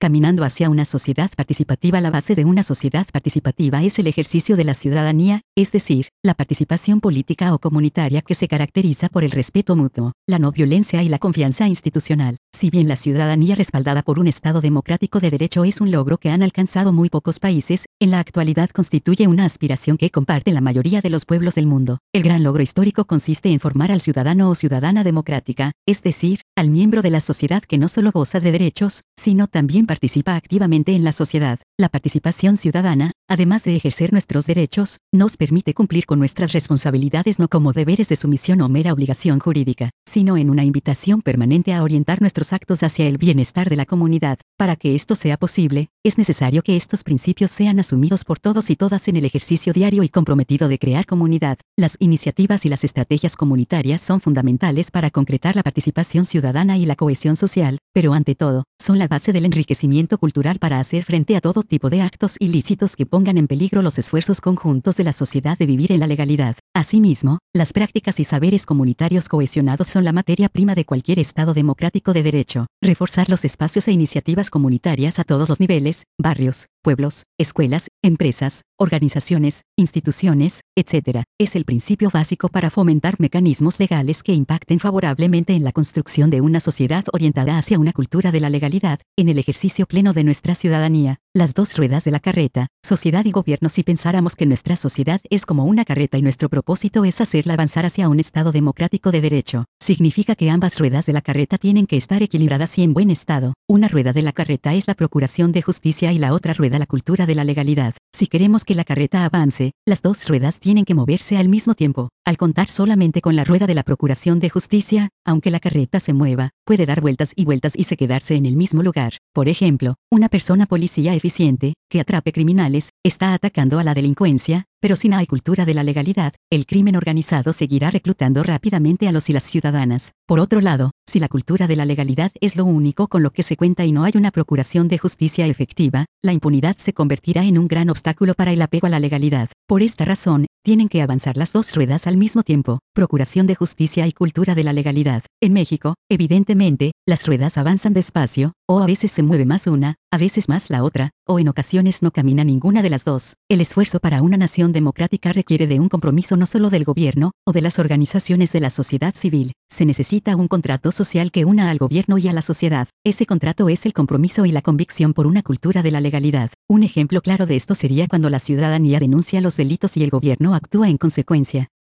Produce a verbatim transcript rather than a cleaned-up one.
Caminando hacia una sociedad participativa. La base de una sociedad participativa es el ejercicio de la ciudadanía, es decir, la participación política o comunitaria que se caracteriza por el respeto mutuo, la no violencia y la confianza institucional. Si bien la ciudadanía respaldada por un Estado democrático de derecho es un logro que han alcanzado muy pocos países, en la actualidad constituye una aspiración que comparten la mayoría de los pueblos del mundo. El gran logro histórico consiste en formar al ciudadano o ciudadana democrática, es decir, al miembro de la sociedad que no solo goza de derechos, sino también participa activamente en la sociedad. La participación ciudadana, además de ejercer nuestros derechos, nos permite cumplir con nuestras responsabilidades no como deberes de sumisión o mera obligación jurídica, sino en una invitación permanente a orientar nuestros actos hacia el bienestar de la comunidad. Para que esto sea posible, es necesario que estos principios sean asumidos por todos y todas en el ejercicio diario y comprometido de crear comunidad. Las iniciativas y las estrategias comunitarias son fundamentales para concretar la participación ciudadana y la cohesión social, pero ante todo, son la base del enriquecimiento cultural para hacer frente a todo tipo de actos ilícitos que pongan en peligro los esfuerzos conjuntos de la sociedad de vivir en la legalidad. Asimismo, las prácticas y saberes comunitarios cohesionados son la materia prima de cualquier Estado democrático de derecho. Reforzar los espacios e iniciativas comunitarias a todos los niveles, barrios, pueblos, escuelas, empresas, organizaciones, instituciones, etcétera, es el principio básico para fomentar mecanismos legales que impacten favorablemente en la construcción de una sociedad orientada hacia una cultura de la legalidad, en el ejercicio pleno de nuestra ciudadanía. Las dos ruedas de la carreta, sociedad y gobierno. Si pensáramos que nuestra sociedad es como una carreta y nuestro propósito es hacerla avanzar hacia un Estado democrático de derecho, significa que ambas ruedas de la carreta tienen que estar equilibradas y en buen estado. Una rueda de la carreta es la procuración de justicia y la otra rueda la cultura de la legalidad. Si queremos que la carreta avance, las dos ruedas tienen que moverse al mismo tiempo. Al contar solamente con la rueda de la procuración de justicia, aunque la carreta se mueva, puede dar vueltas y vueltas y se quedarse en el mismo lugar. Por ejemplo, una persona policía eficiente, que atrape criminales, está atacando a la delincuencia, pero si no hay cultura de la legalidad, el crimen organizado seguirá reclutando rápidamente a los y las ciudadanas. Por otro lado, si la cultura de la legalidad es lo único con lo que se cuenta y no hay una procuración de justicia efectiva, la impunidad se convertirá en un gran obstáculo para el apego a la legalidad. Por esta razón, tienen que avanzar las dos ruedas al mismo tiempo, procuración de justicia y cultura de la legalidad. En México, evidentemente, las ruedas avanzan despacio, o a veces se mueve más una, a veces más la otra, o en ocasiones no camina ninguna de las dos. El esfuerzo para una nación democrática requiere de un compromiso no solo del gobierno, o de las organizaciones de la sociedad civil. Se necesita un contrato social que una al gobierno y a la sociedad. Ese contrato es el compromiso y la convicción por una cultura de la legalidad. Un ejemplo claro de esto sería cuando la ciudadanía denuncia los delitos y el gobierno actúa en consecuencia.